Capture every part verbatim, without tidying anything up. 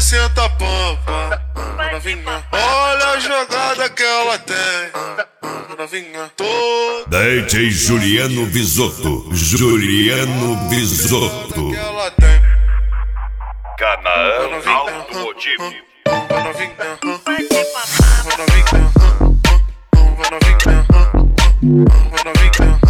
senta pampa, novinha. Olha a jogada que ela tem, novinha. Toda D J Juliano Visotto, Juliano Visotto. que ela tem, Canaã Automotivo. novinha, novinha, novinha, novinha.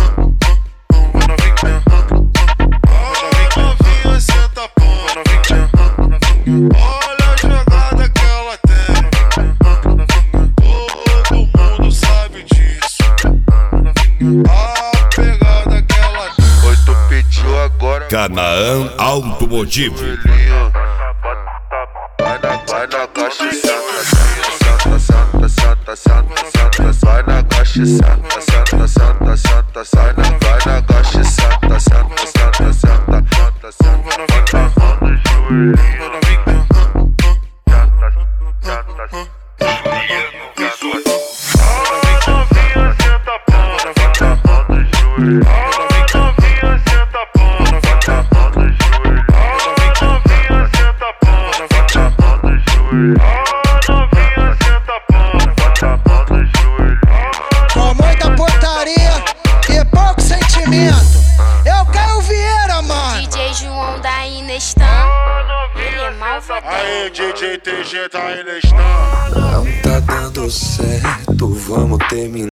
Novinha, senta pampa, novinha. Olha a jogada que ela tem, novinha. Todo mundo sabe disso, novinha. A pegada que ela tem. Oi, tu pediu agora. Canaã Automotivo. Vai na, vai na caixa, senta, senta, senta, senta, senta, senta, vai na caixa, senta, senta, senta, senta, sai na, vai na caixa, senta, senta, senta, senta, senta, senta, bota a mão no joelhinho, senta, senta, Juliano Visotto. Novinha, senta pão, bota a mão no joelhinho. Novinha, senta pão, bota a mão no joelhinho. Novinha, senta pão, bota a mão no joelhinho. Novinha, senta pão, bota a mão no joelhinho. Com muita portaria e pouco sentimento. Eu quero Vieira, mano. D J João da Inestan, ele é malvadão. Aê, D J T G tá aí na estampa. Não tá dando certo, vamos terminar.